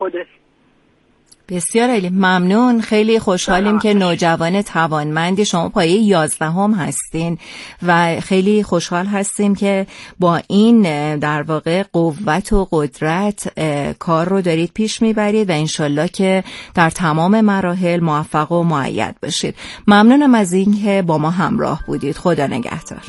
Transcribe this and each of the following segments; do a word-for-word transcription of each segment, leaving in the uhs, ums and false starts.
خودش. بسیار عالی، ممنون. خیلی خوشحالیم که نوجوان توانمندی شما پایه یازدهم هستین و خیلی خوشحال هستیم که با این در واقع قوت و قدرت کار رو دارید پیش میبرید و انشالله که در تمام مراحل موفق و مؤید بشید. ممنونم از این که با ما همراه بودید. خدا نگهدار.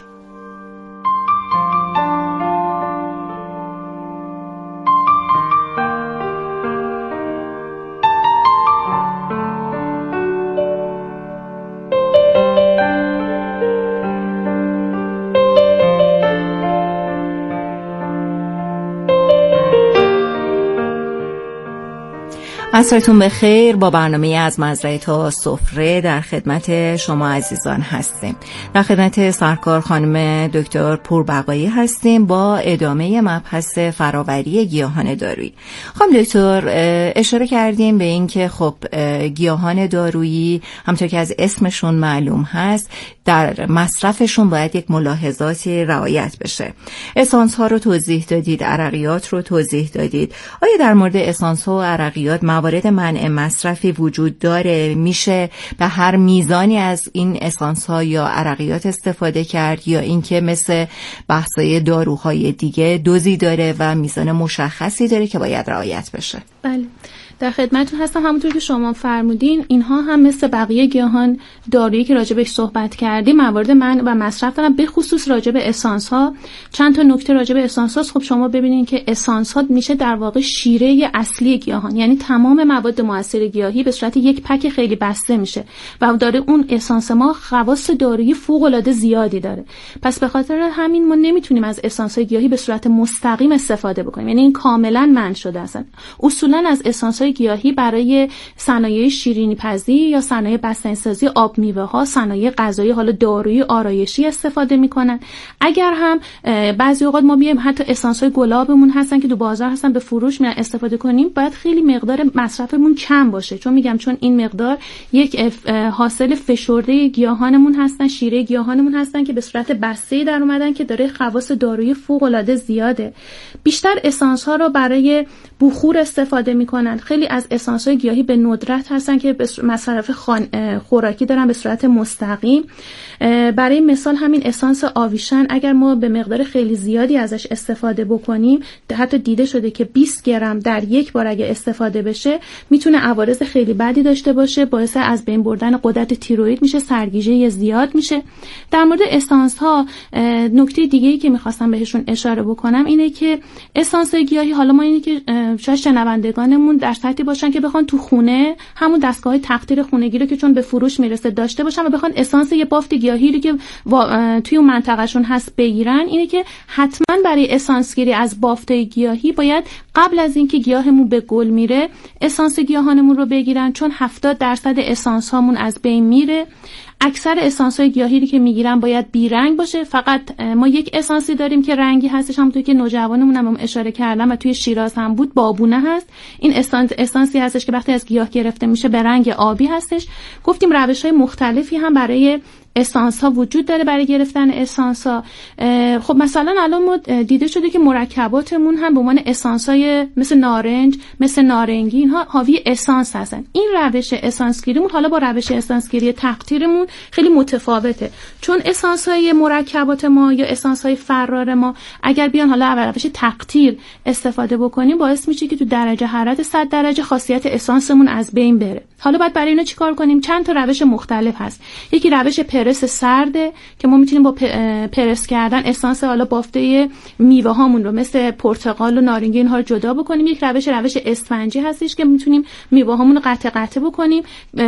عصرتون بخیر. با برنامه از مزرعه تا سفره در خدمت شما عزیزان هستیم. در خدمت سرکار خانم دکتر پوربقایی هستیم با ادامه مبحث فراوری گیاهان دارویی. خانم دکتر اشاره کردیم به این که خب گیاهان دارویی همونطور که از اسمشون معلوم هست در مصرفشون باید یک ملاحظاتی رعایت بشه. اسانس ها رو توضیح دادید، عرقیات رو توضیح دادید. آیا در مورد اسانس ها و عرقیات موارد منع مصرفی وجود داره؟ میشه به هر میزانی از این اسانس ها یا عرقیات استفاده کرد یا اینکه مثل بحثای داروهای دیگه دوزی داره و میزان مشخصی داره که باید رعایت بشه؟ بله، در خدمتتون هستم. همونطور که شما فرمودین اینها هم مثل بقیه گیاهان دارویی که راجع بهش صحبت کردیم موارد منع و مصرف دارن، به خصوص راجع به اسانس ها. چند تا نکته راجع به اسانس ها. خب شما ببینید که اسانس ها میشه در واقع شیره اصلی گیاهان، یعنی تمام مواد مؤثر گیاهی به صورت یک پک خیلی بسته میشه و داره اون اسانس ما خواص دارویی فوق العاده زیادی داره. پس به خاطر همین ما نمیتونیم از اسانس های گیاهی به صورت مستقیم استفاده بکنیم، یعنی این کاملا منع شده است. اصولا از اسانس های گیاهی برای صنایع شیرینی پزی یا صنایع بستنی‌سازی آب میوه ها، صنایع غذایی حالا دارویی آرایشی استفاده میکنن. اگر هم بعضی اوقات ما بیایم حتی اسانس های گلابمون هستن که تو بازار هستن به فروش میرن استفاده کنیم، باید خیلی مقدار مصرفمون کم باشه، چون میگم چون این مقدار یک حاصل فشرده گیاهانمون هستن، شیره گیاهانمون هستن که به صورت بسته در اومدن که داره خواص دارویی فوق العاده زیاده. بیشتر اسانس ها رو برای بخور استفاده میکنن. خیلی از اسانس های گیاهی به ندرت هستن که مصرف خوراکی دارن به صورت مستقیم. برای مثال همین اسانس آویشن اگر ما به مقدار خیلی زیادی ازش استفاده بکنیم، حتی دیده شده که بیست گرم در یک بار اگه استفاده بشه میتونه عوارض خیلی بدی داشته باشه، باعث از بین بردن غدد تیروئید میشه، سرگیجه زیاد میشه. در مورد اسانس ها نکته دیگه‌ای که میخواستم بهشون اشاره بکنم اینه که اسانس گیاهی، حالا ما اینه که شاید شنوندگانمون در سطحی باشن که بخوان تو خونه همون دستگاه تقطیر خونگی رو که چون به فروش میرسه داشته باشن و بخوان اسانس یه بافت گیاهی رو که توی اون منطقهشون هست بگیرن، اینه که حتما برای اسانس گیری از بافت گیاهی باید قبل از اینکه گیاهمون به گل میره اسانس گیاهانمون رو بگیرن، چون هفتاد درصد اسانس هامون از بین میره. اکثر اسانس های گیاهی که میگیرن باید بی رنگ باشه. فقط ما یک اسانسی داریم که رنگی هستش، همونطور که نوجوانمون هم اشاره کردم و توی شیراز هم بود، بابونه هست. این اسانس اسانسی هستش که وقتی از گیاه گرفته میشه به رنگ آبی هستش. گفتیم روش های مختلفی هم برای اسانس ها وجود داره برای گرفتن اسانس ها. خب مثلا الان ما دیده شده که مرکباتمون هم به عنوان اسانس های مثل نارنج، مثل نارنگی، اینها حاوی اسانس هستن. این روش اسانس گیریمون حالا با روش اسانس گیری تقطیرمون خیلی متفاوته، چون اسانس های مرکبات ما یا اسانس های فرار ما اگر بیان حالا روش تقطیر استفاده بکنیم باعث میشه که تو درجه حرارت صد درجه خاصیت اسانسمون از بین بره. حالا باید برای اینا چیکار کنیم؟ چند تا روش مختلف هست. یکی روش پرس سرده که ما میتونیم با پرس کردن اسانس حالا بافته میوه هامون رو مثل پرتقال و نارنگی اینها رو جدا بکنیم. یک روش روش اسفنجی هستش که میتونیم میوه هامون رو قطع قطع بکنیم،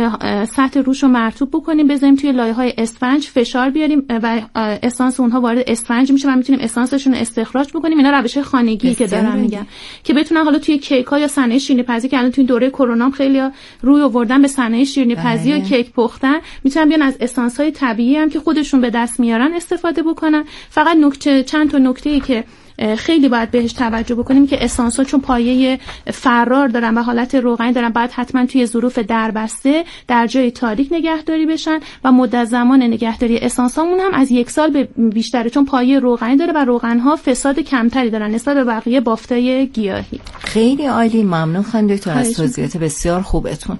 سطح روش رو مرطوب بکنیم، بذاریم توی لایه های اسفنج، فشار بیاریم و اسانس اونها وارد اسفنج میشه و میتونیم اسانسشون رو استخراج بکنیم. اینا روش خانگی که دارم میگم که بتونن حالا توی کیک ها یا صنایع شیرینی پزی که الان توی دوره کرونا خیلی روی آوردن به صنایع شیرینی پزی و کیک پختن، میتونن بیان از اسانس های طبیعی هم که خودشون به دست میارن استفاده بکنن. فقط نکته چند تا نکته‌ای که خیلی باید بهش توجه بکنیم که اسانس‌ها چون پایه فرار دارن و حالت روغنی دارن، باید حتما توی ظروف دربسته در جای تاریک نگهداری بشن و مدت زمان نگهداری اسانس‌هامون هم از یک سال به بیشتره، چون پایه روغنی داره و روغن‌ها فساد کمتری دارن نسبت به بقیه بافتای گیاهی. خیلی عالی، ممنون خانم دکتر از توضیحات بسیار خوبتون.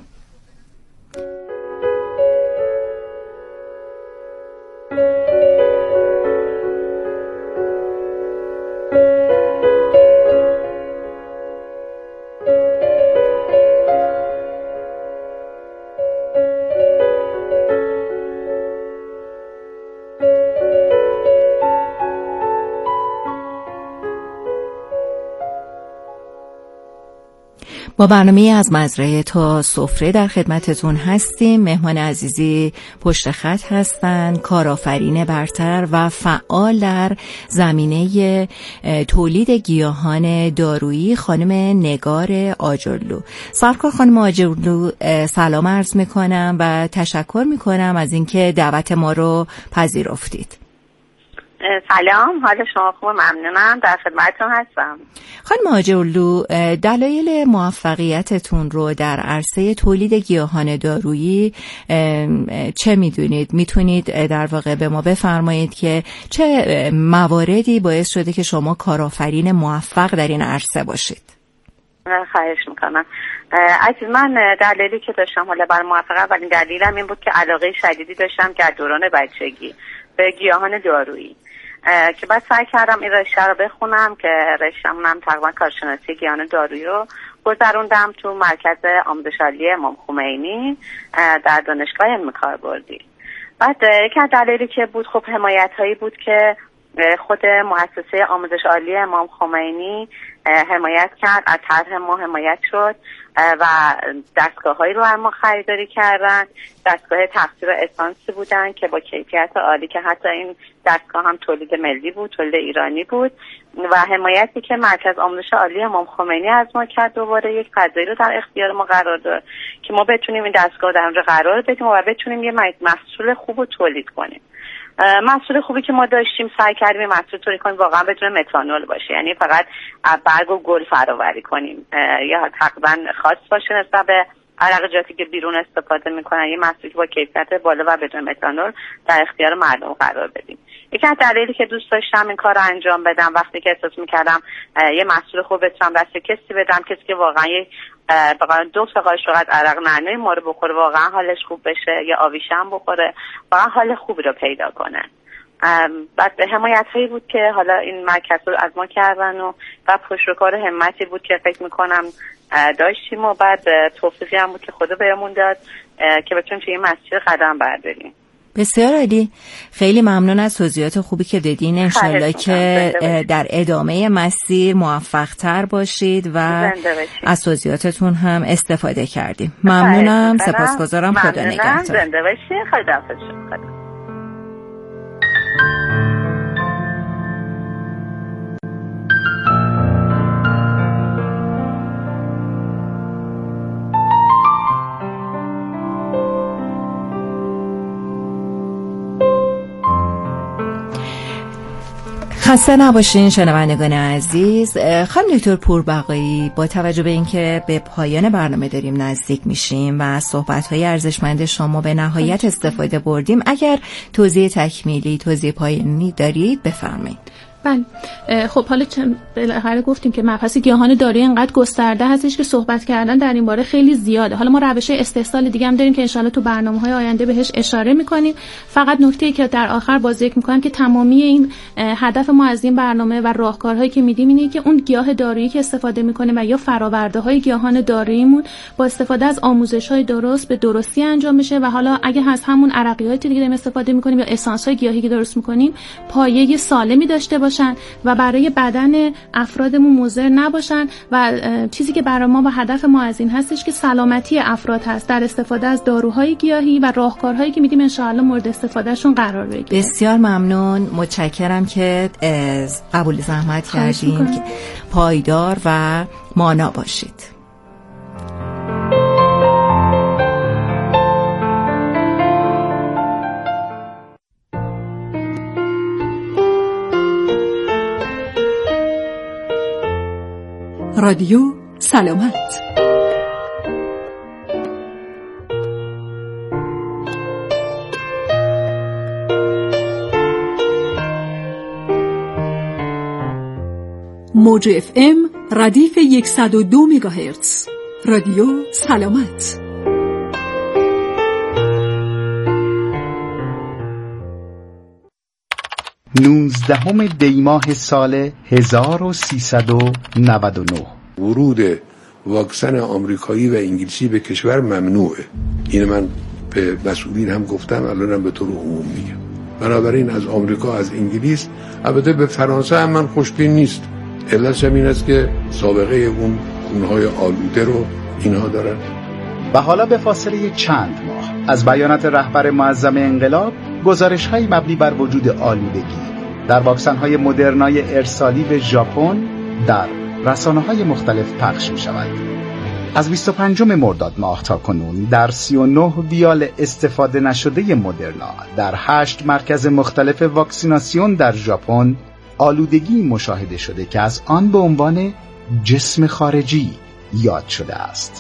با برنامه از مزرعه تا سفره در خدمتتون هستیم. مهمان عزیزی پشت خط هستند، کارآفرین برتر و فعال در زمینه تولید گیاهان دارویی، خانم نگار آجرلو. سرکار خانم آجرلو، سلام عرض میکنم و تشکر میکنم از اینکه دعوت ما رو پذیرفتید. سلام، حال شما خوبه؟ ممنونم، در خدمتتون هستم. خانم آجرلو، دلایل موفقیتتون رو در عرصه تولید گیاهان دارویی چه میدونید؟ میتونید در واقع به ما بفرمایید که چه مواردی باعث شده که شما کارآفرین موفق در این عرصه باشید؟ خواهش میکنم. عزیز من دلیلی که داشتم حالا برای موفقیت، اولین دلیلم این بود که علاقه شدیدی داشتم در دوران بچگی به گیاهان دارویی که بعد سعی کردم این رشته رو بخونم که رشته‌مون تقریبا کارشناسی گیاهان دارویی رو گذروندم تو مرکز آموزش عالی امام خمینی در دانشگاه علم کاربردی. بعد یکی از دلایلی که بود خب حمایت‌هایی بود که خود مؤسسه آموزش عالی امام خمینی حمایت کرد، از طرح ما حمایت شد و دستگاه‌هایی رو هم ما خریداری کردن. دستگاه تقطیر اسانسی بودن که با کیفیت عالی که حتی این دستگاه هم تولید ملی بود، تولید ایرانی بود و حمایتی که مرکز آموزش عالی امام خمینی از ما کرد، دوباره یک فضایی رو در اختیار ما قرار داد که ما بتونیم این دستگاه در اونجا قرار بدیم و بتونیم یه محصول خوب رو تولید کنیم. محصول خوبی که ما داشتیم سعی کردیم محصول تولید کنیم واقعا بدون متانول باشه، یعنی فقط برگ و گل فرآوری کنیم یا تقریبا خاص باشه نسبت به عرقیاتی که بیرون استفاده میکنن، یه محصولی با کیفیت بالا و بدون متانول در اختیار مردم قرار بدیم. یکی از دلایلی که دوست داشتم این کار رو انجام بدم وقتی که احساس میکردم یه محصول خوب بتونم دست کسی بدم، کسی که واقعا یک واقعا دو تا قاشق از عرق نعنا ما رو بخوره، واقعا حالش خوب بشه، یا آویشه هم بخوره، واقعا حال خوبی رو پیدا کنه. بعد حمایت هایی بود که حالا این مرکز رو از ما کردن و و پشتکار همتی بود که فکر میکنم داشتیم و بعد توفیقی هم بود که خدا بهمون داد که بتونیم توی این مسیر قدم برداریم. بسیار عالی، خیلی ممنون از توضیحات خوبی که دادین. انشالله که در ادامه مسیر موفق تر باشید و از توضیحاتتون هم استفاده کردیم. ممنونم، سپاسگزارم، خدا نگهدار. زنده باشید، خدا حافظ. خسته نباشین شنوندگان عزیز. خانم دکتر پوربقایی، با توجه به اینکه به پایان برنامه داریم نزدیک میشیم و از صحبت‌های ارزشمند شما به نهایت استفاده بردیم، اگر توضیح تکمیلی، توضیح پایانی دارید بفرمایید. بله، خب حالا بالاخره گفتیم که مبحث گیاهان دارویی انقدر گسترده هستش که صحبت کردن در این باره خیلی زیاده. حالا ما روش استحصال دیگه هم داریم که انشالله تو برنامه‌های آینده بهش اشاره می‌کنیم. فقط نکته‌ای که در آخر باز ذکر می‌کنم که تمامی این هدف ما از این برنامه و راهکارهایی که میدیم اینه که اون گیاه دارویی که استفاده می‌کنیم و یا فرآورده‌های گیاهان داروییمون با استفاده از آموزش‌های درست به درستی انجام بشه و حالا اگه از همون عرقیات دیگه استفاده می‌کنیم یا اسانس‌های گیاهی که درست می‌کنیم پایه سالمی داشته باشن و برای بدن افرادمون مضر نباشن و چیزی که برای ما و هدف ما از این هستش که سلامتی افراد هست در استفاده از داروهای گیاهی و راهکارهایی که میدیم انشاءالله مورد استفادهشون قرار بگیره. بسیار ممنون، متشکرم که قبول زحمت کردین. پایدار و مانا باشید. رادیو سلامت. موج اف ام ردیف صد و دو مگاهرتز. رادیو سلامت. نوزدهم دی ماه سال هزار و سیصد و نود و نه ورود واکسن آمریکایی و انگلیسی به کشور ممنوعه. این من به مسئولین هم گفتم، الانم به طور عموم میگم. بنابراین از آمریکا، از انگلیس، البته به فرانسه هم من خوشبین نیست. علتش این است که سابقه اون خونهای آلوده رو اینها دارن. و حالا به فاصله چند ماه از بیانات رهبر معظم انقلاب، گزارش‌های مبنی بر وجود آلودگی در واکسن‌های مدرنای ارسالی به ژاپن در رسانه‌های مختلف پخش می‌شود. از بیست و پنجم مرداد ماه تا کنون در سی و نه ویال استفاده نشده مدرنا در هشت مرکز مختلف واکسیناسیون در ژاپن آلودگی مشاهده شده که از آن به عنوان جسم خارجی یاد شده است.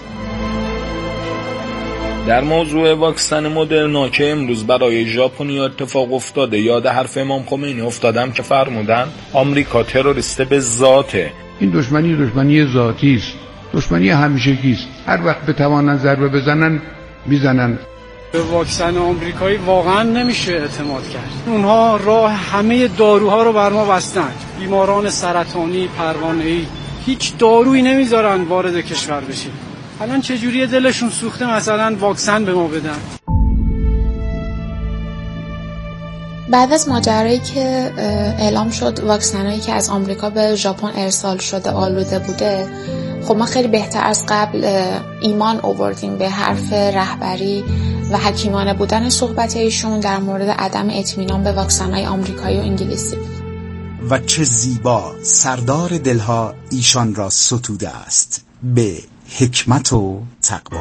در موضوع واکسن مدرنا که امروز برای ژاپنی اتفاق افتاده، یاد حرف امام خمینی افتادم که فرمودن آمریکا تروریست به ذاته. این دشمنی دشمنی ذاتی است، دشمنی همیشگی است. هر وقت بتوانن ضربه بزنن میزنن. به واکسن آمریکایی واقعا نمیشه اعتماد کرد. اونها راه همه داروها رو بر ما بستن. بیماران سرطانی، پروانه‌ای، هیچ دارویی نمیذارن وارد کشور بشیم. الان چجوری دلشون سوخته مثلا واکسن به ما بدن. بعد از ماجرایی که اعلام شد واکسنایی که از آمریکا به ژاپن ارسال شده آلوده بوده، خب ما خیلی بهتر از قبل ایمان آوردیم به حرف رهبری و حکیمانه بودن صحبت ایشون در مورد عدم اطمینان به واکسن‌های آمریکایی و انگلیسی. و چه زیبا سردار دلها ایشان را ستوده است به حکمت و تقوا.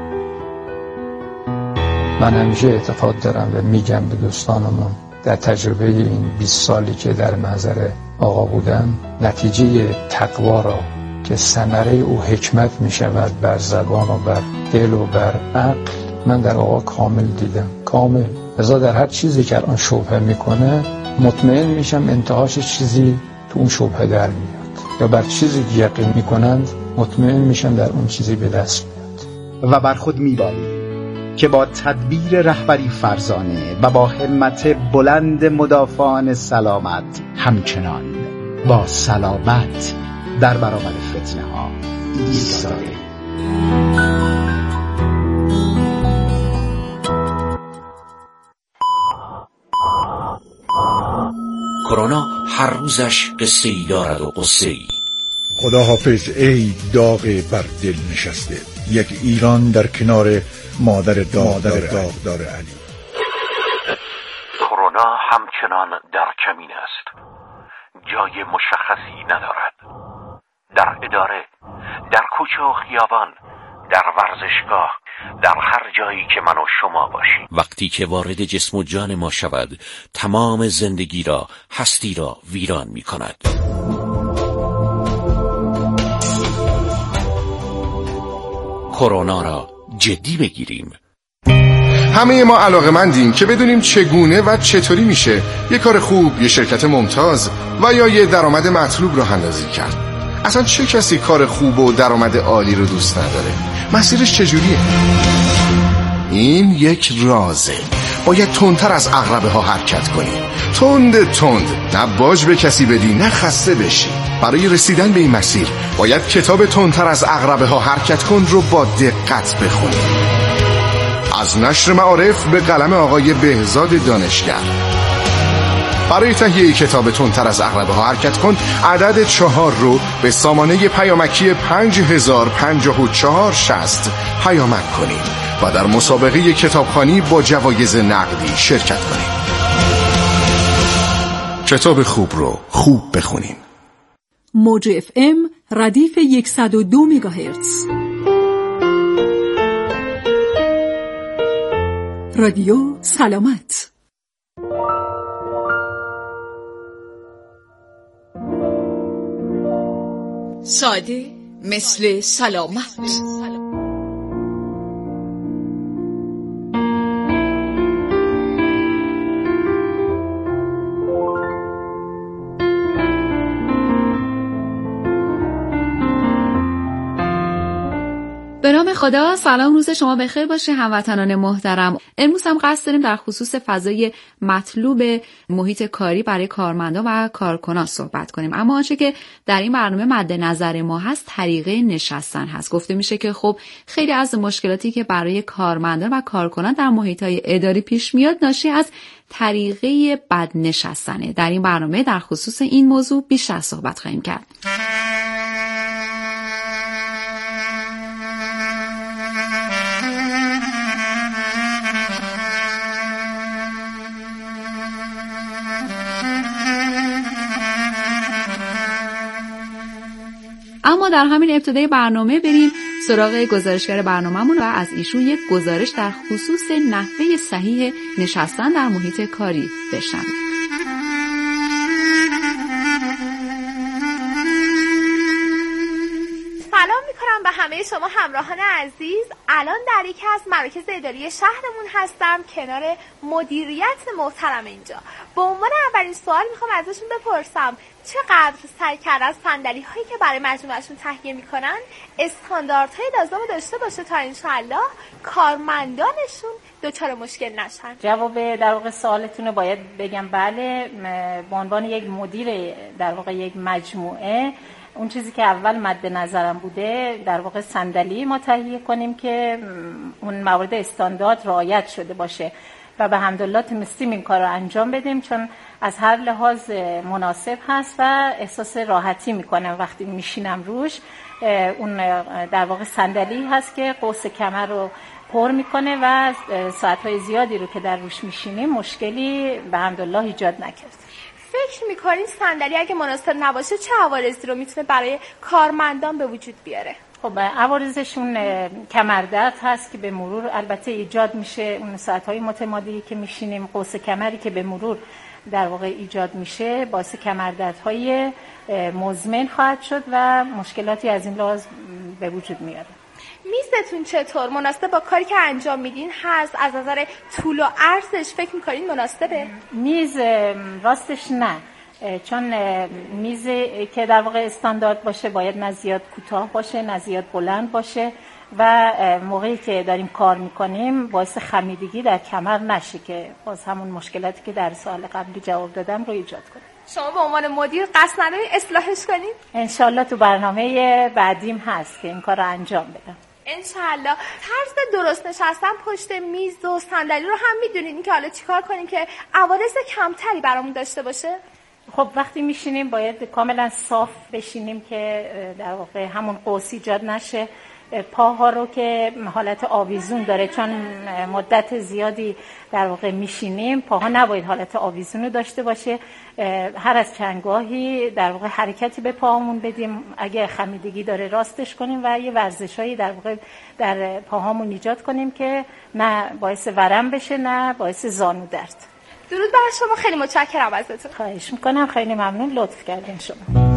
من همیشه اعتقاد دارم و میگم به دوستانمون، در تجربه این بیست سالی که در محضر آقا بودم، نتیجه تقوا را که ثمره او حکمت می شود بر زبان و بر دل و بر عقل، من در آقا کامل دیدم، کامل. لذا در هر چیزی که الان شبهه میکنه مطمئن میشم انتهاش چیزی تو اون شبهه در میاد، یا بر چیزی که یقین میکنند مطمئن میشم در اون چیزی به دست میاد. و بر خود میبالیم که با تدبیر رهبری فرزانه و با همت بلند مدافعان سلامت همچنان با صلابت در برابر فتنه ها ایستادیم. کرونا هر روزش قصه ای دارد و قصه ای. خدا حافظ ای داغ بر دل نشسته، یک ایران در کنار مادر داغدار داغدار علی. کرونا همچنان در کمین است، جای مشخصی ندارد. در اداره، در کوچه و خیابان، در ورزشگاه، در هر جایی که من و شما باشیم. وقتی که وارد جسم و جان ما شود، تمام زندگی را، هستی را ویران می کند. کرونا را جدی بگیریم. همه ما علاقه‌مندیم که بدونیم چگونه و چطوری میشه یه کار خوب، یه شرکت ممتاز و یا یه درآمد مطلوب راه اندازی کرد. اصلا چه کسی کار خوب و درآمد عالی رو دوست نداره؟ مسیرش چجوریه؟ این یک رازه. باید تندتر از عقربه ها حرکت کنی، تند تند، نه باج به کسی بدی نه خسته بشی. برای رسیدن به این مسیر باید کتاب تندتر از عقربه ها حرکت کن رو با دقت بخونی. از نشر معارف به قلم آقای بهزاد دانشگر. برای تهیه کتاب تندتر از عقربه ها حرکت کن، عدد چهار رو به سامانه پیامکی پنج هزار پنجاه و چهار شصت پیامک کنید و در مسابقه کتابخوانی با جوایز نقدی شرکت کنید. کتاب خوب رو خوب بخونین. موج اف ام ردیف صد و دو مگاهرتز. رادیو سلامت. ساده، مثل سلامت. به نام خدا، سلام، روز شما بخیر باشه هموطنان محترم. امروز هم قصد داریم در خصوص فضای مطلوب محیط کاری برای کارمندان و کارکنان صحبت کنیم. اما آنچه که در این برنامه مد نظر ما هست طریقه نشستن هست. گفته میشه که خب خیلی از مشکلاتی که برای کارمندان و کارکنان در محیط‌های اداری پیش میاد ناشی از طریقه بد نشستنه. در این برنامه در خصوص این موضوع بیشتر صحبت خواهیم کرد. اما در همین ابتدای برنامه بریم سراغ گزارشگر برنامه‌مون و از ایشون یک گزارش در خصوص نحوه صحیح نشستن در محیط کاری بشنویم. سلام میکنم به همه شما همراهان عزیز. الان در یکی از مراکز اداری شهرمون هستم کنار مدیریت محترم اینجا. به عنوان اولین سوال میخوام ازشون بپرسم چقدر سعی کردن صندلی هایی که برای مجموعهشون تهیه میکنن استانداردهای لازم داشته باشه تا انشالله کارمندانشون دچار مشکل نشن؟ جواب در واقع سوالتون رو باید بگم بله. به عنوان یک مدیر در واقع یک مجموعه اون چیزی که اول مد نظرم بوده در واقع صندلی ما تهیه کنیم که اون موارد استاندارد رعایت شده باشه و به حمدالله تونستیم این کار رو انجام بدیم، چون از هر لحاظ مناسب هست و احساس راحتی میکنم وقتی میشینم روش. اون در واقع صندلی هست که قوس کمر رو پر میکنه و ساعتهای زیادی رو که در روش میشینیم مشکلی به حمدالله ایجاد نکرد. فکر میکنین صندلی اگه مناسب نباشه چه عوارضی رو میتونه برای کارمندان به وجود بیاره؟ خب عوارضشون کمردرد هست که به مرور البته ایجاد میشه، اون ساعتهای متمادی که میشینیم، قوس کمری که به مرور در واقع ایجاد میشه باعث کمردردهای مزمن خواهد شد و مشکلاتی از این لحاظ به وجود میاره. میزتون چطور مناسب با کاری که انجام میدین هست؟ از نظر طول و عرضش فکر میکنین مناسبه؟ میز راستش نه، چون میز که در واقع استاندارد باشه باید نه زیاد کوتاه باشه نه زیاد بلند باشه و موقعی که داریم کار میکنیم باعث خمیدگی در کمر نشه که باز همون مشکلاتی که در سوال قبلی جواب دادم رو ایجاد کنه. شما به عنوان مدیر قصد ندارین اصلاحش کنین؟ انشالله تو برنامه بعدیم هست که این کار رو انجام بدم. انشالله. طرز درست نشستن پشت میز و صندلی رو هم میدونین که حالا چیکار کنین که عوارض کمتری برامون داشته باشه؟ خب وقتی میشینیم باید کاملا صاف بشینیم که در واقع همون قوس ایجاد نشه. پاها رو که حالت آویزون داره، چون مدت زیادی در واقع میشینیم، پاها نباید حالت آویزون رو داشته باشه. هر از چندگاهی در واقع حرکتی به پاهامون بدیم، اگه خمیدگی داره راستش کنیم و یه ورزشایی در واقع در پاهامون ایجاد کنیم که نه باعث ورم بشه نه باعث زانو درد. درود بر شما، خیلی متشکرم ازتون. خواهش میکنم، خیلی ممنون، لطف کردین شما.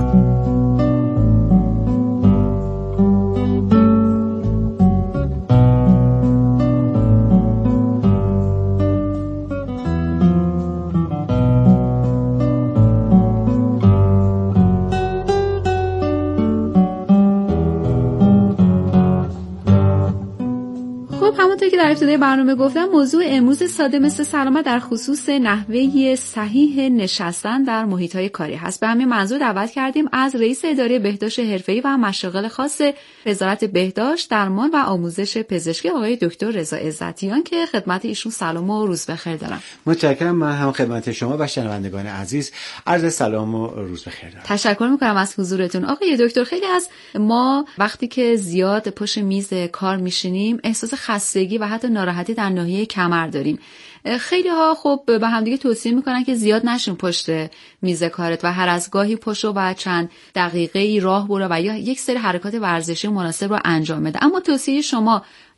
همونطور که در ابتدای برنامه گفتم موضوع امروز ساده مثل سلامت در خصوص نحوه صحیح نشستن در محیط‌های کاری هست. به همین منظور دعوت کردیم از رئیس اداره بهداشت حرفه‌ای و مشاغل خاص وزارت بهداشت، درمان و آموزش پزشکی آقای دکتر رضا عزتیان که خدمت ایشون سلام و روز بخیر دارم. متشکرم. من هم خدمت شما و شنوندگان عزیز عرض سلام و روز بخیر دارم. تشکر می‌کنم از حضورتون. آقای دکتر، خیلی از ما وقتی که زیاد پشت میز کار میشینیم احساس خستگی و حتی ناراحتی در ناحیه کمر داریم. خیلی ها خب به همدیگه توصیه میکنن که زیاد نشین پشت میز کارت و هر از گاهی پشو و چند دقیقه‌ای راه برو و یا یک سری حرکات ورزشی مناسب رو انجام بده. اما توصیه شما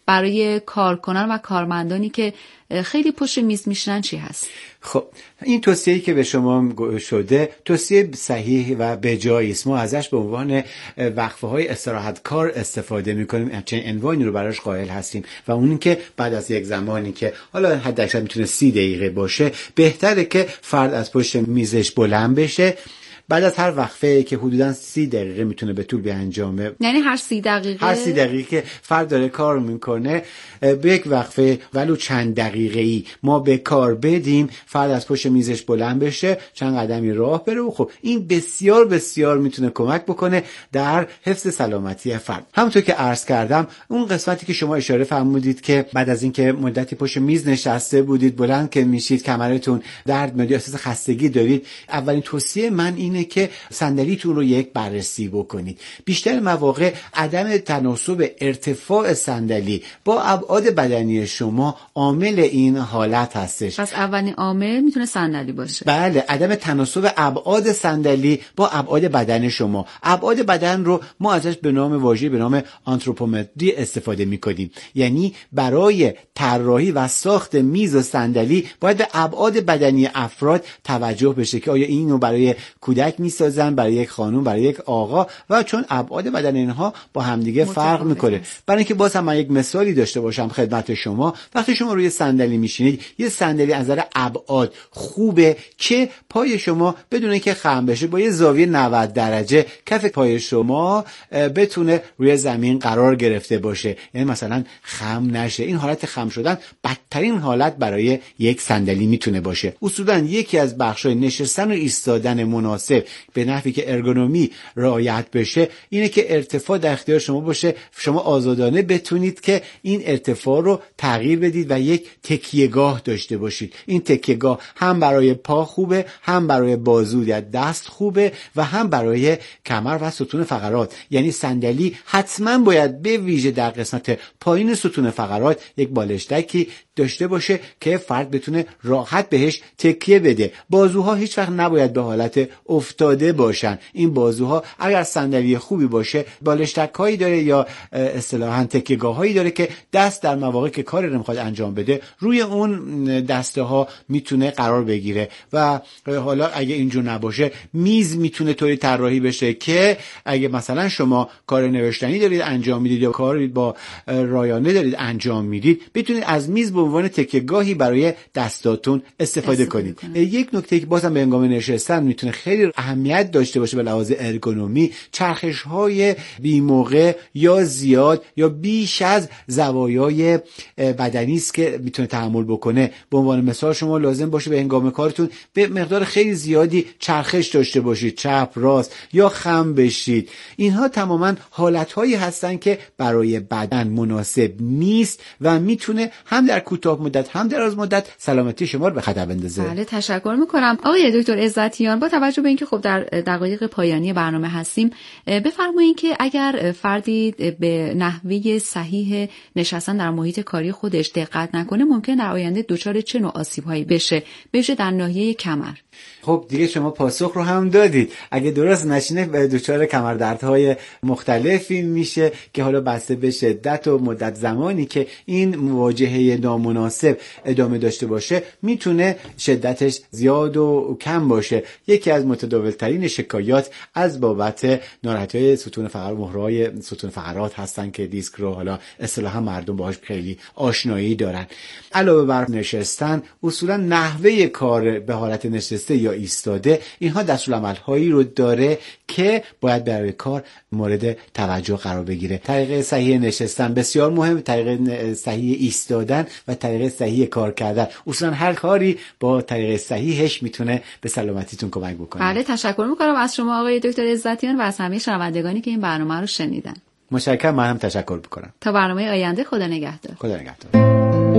برای کارکنان و کارمندانی که خیلی پشت میز میشنن چی هست؟ خب این توصیه‌ای که به شما شده توصیه صحیح و بجایی است. ما ازش به عنوان وقفه‌های استراحت کار استفاده می‌کنیم، همچنین عنوانی رو براش قائل هستیم و اون که بعد از یک زمانی که حالا حداکثر میتونه سی دقیقه باشه، بهتره که فرد از پشت میزش بلند بشه. بعد از هر وقفه که حدوداً سی دقیقه میتونه به طول بیانجامه، یعنی هر سی دقیقه هر سی دقیقه که فرد داره کار میکنه به یک وقفه ولو چند دقیقه ای ما به کار بدیم، فرد از پشت میزش بلند بشه، چند قدمی راه بره و خب این بسیار بسیار میتونه کمک بکنه در حفظ سلامتی فرد. همونطور که عرض کردم اون قسمتی که شما اشاره فرمودید که بعد از اینکه مدتی پشت میز نشسته بودید، بلند که میشید کمرتون درد میاد، احساس خستگی دارید، اولین توصیه من اینه که صندلیتون رو یک بررسی بکنید. بیشتر مواقع عدم تناسب ارتفاع صندلی با ابعاد بدنی شما عامل این حالت هستش. پس اولین عامل میتونه صندلی باشه. بله، عدم تناسب ابعاد صندلی با ابعاد بدن شما. ابعاد بدن رو ما ازش به نام واژه به نام آنتروپومتری استفاده میکنیم، یعنی برای طراحی و ساخت میز و صندلی باید به ابعاد بدنی افراد توجه بشه که آیا اینو برای کودک میسازن، برای یک خانم، برای یک آقا، و چون ابعاد بدن اینها با همدیگه فرق میکنه. برای اینکه باز هم من یک مثالی داشته باشم خدمت شما، وقتی شما روی صندلی میشینید، یه صندلی از نظر ابعاد خوبه که پای شما بدون اینکه خم بشه با یه زاویه نود درجه کف پای شما بتونه روی زمین قرار گرفته باشه، یعنی مثلا خم نشه. این حالت خم شدن بدترین حالت برای یک صندلی میتونه باشه. اصولا یکی از بخشای نشستن و ایستادن مناسب به نحوی که ارگونومی رعایت بشه اینه که ارتفاع در اختیار شما باشه، شما آزادانه بتونید که این ارتفاع رو تغییر بدید و یک تکیهگاه داشته باشید. این تکیهگاه هم برای پا خوبه، هم برای بازو یا دست خوبه و هم برای کمر و ستون فقرات. یعنی صندلی حتما باید به ویژه در قسمت پایین ستون فقرات یک بالشتکی داشته باشه که فرد بتونه راحت بهش تکیه بده. بازوها هیچ وقت نباید به حالت افتاده باشن. این بازوها اگر صندلی خوبی باشه بالشتک‌هایی داره یا اصطلاحاً تکیه‌گاه‌هایی داره که دست در مواقعی که کاری رو می‌خواد انجام بده روی اون دسته ها میتونه قرار بگیره. و حالا اگه اینجور نباشه میز میتونه طوری طراحی بشه که اگه مثلا شما کار نوشتنی دارید انجام میدید یا کاری با رایانه دارید انجام میدید، بتونید از میز به عنوان تکیه‌گاهی برای دستاتون استفاده, استفاده کنید. یک نکته که بازم به هنگام نشستن میتونه خیلی اهمیت داشته باشه به لحاظ ارگونومی، چرخش‌های بی‌موقع یا زیاد یا بیش از زوایای بدنی است که میتونه تحمل بکنه. به عنوان مثال شما لازم باشه به هنگام کارتون به مقدار خیلی زیادی چرخش داشته باشید، چپ راست یا خم بشید. اینها تماما حالت‌هایی هستن که برای بدن مناسب نیست و میتونه هم در کوتاه مدت هم در دراز مدت سلامتی شما رو به خطر بندازه. بله، تشکر میکنم آقای دکتر عزتیان. با توجه به اینکه خب در دقایق پایانی برنامه هستیم، بفرمایید که اگر فردی به نحوه صحیح نشستن در محیط کاری خودش دقت نکنه ممکن در آینده دچار چه نوع آسیب‌هایی بشه، بشه در ناحیه کمر؟ خب دیگه شما پاسخ رو هم دادید. اگه درست نشینه دچار کمردردهای مختلفی میشه که حالا بسته به شدت و مدت زمانی که این مواجهه نامناسب ادامه داشته باشه میتونه شدتش زیاد و کم باشه. یکی از متداولترین شکایات از بابت ناراحتی‌های ستون فقرات، مهرهای ستون فقرات هستن که دیسک رو حالا اصطلاحا مردم باهاش خیلی آشنایی دارن. علاوه بر نشستن، اصولا نحوه کار به حالت نشسته یا ایستاده، اینها دستورالعمل‌هایی رو داره که باید برای کار مورد توجه قرار بگیره. طریق صحیح نشستن بسیار مهم، طریق صحیح ایستادن و طریق صحیح کار کردن. اصولا هر کاری با طریق صحیحش میتونه به سلامتیتون کمک بکنه. بله، تشکر میکنم از شما آقای دکتر عزتیان و از همه شنوندگانی که این برنامه رو شنیدن. متشکرم، من هم تشکر میکنم. تا برنامه آینده، خدا نگهدار. خدا نگهدار.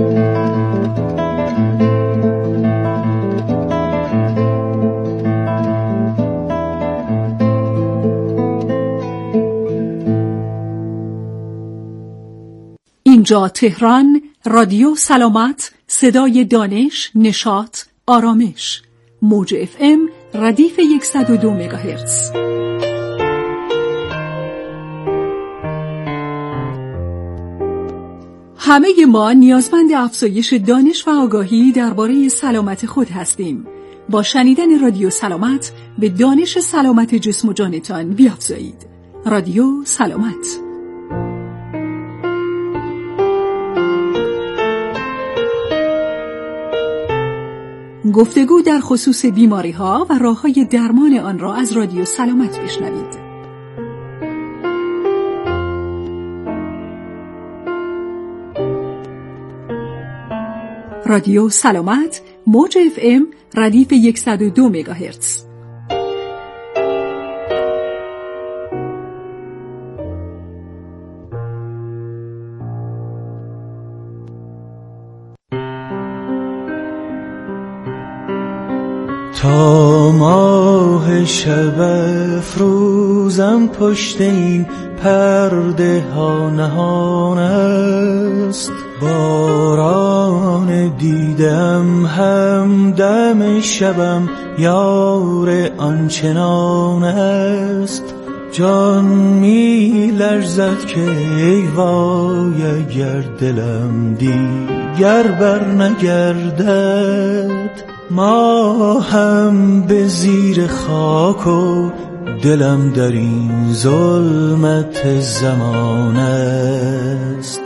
اینجا تهران، رادیو سلامت، صدای دانش، نشاط، آرامش. موج اف ام ردیف صد و دو مگاهرتز. همه ما نیازمند افزایش دانش و آگاهی درباره سلامت خود هستیم. با شنیدن رادیو سلامت به دانش سلامت جسم و جانتان بیافزایید. رادیو سلامت. گفتگو در خصوص بیماری‌ها و راه‌های درمان آن را از رادیو سلامت بشنوید. رادیو سلامت، موج اف ام، ردیف صد و دو مگاهرتز. تا ماه شب افروزم پشت این پرده ها نهان است، باران دیدم همدم شبم یار آنچنان است. جان می لرزد که ای وای اگر دلم دیگر بر نگردد، ما هم به زیر خاک و دلم در این ظلمت زمان است.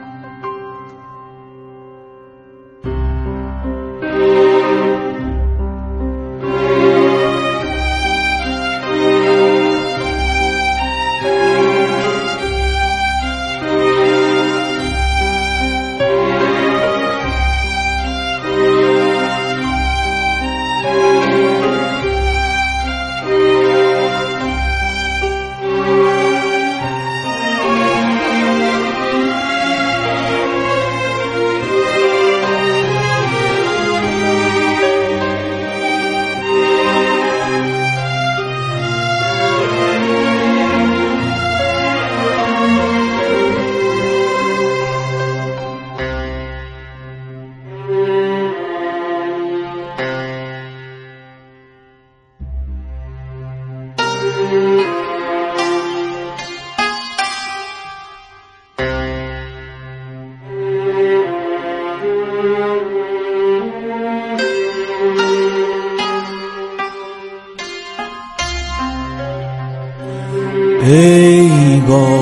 ای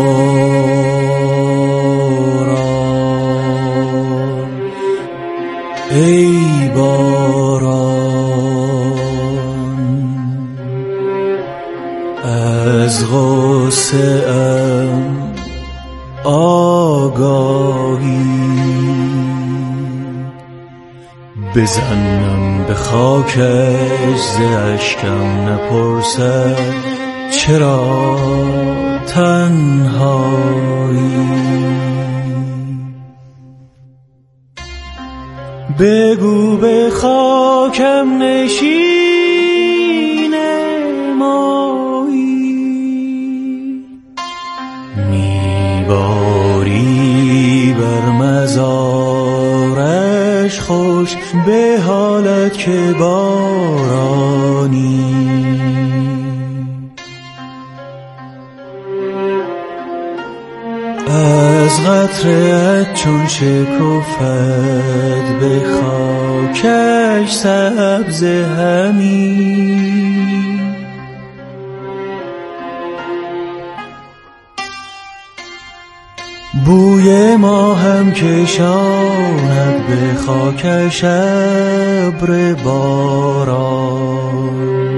باران، ای باران، از غصه ام آگاهی بزنم به خاکش ز اشکم نپرسد چرا تنهایی. بگو به خاکم نشین مایی، میباری بر مزارش خوش به حالت که بارانی. از قطره‌ات چون شکفت به خاکش سبز همی، بوی ما هم کشاند به خاکش ابر باران.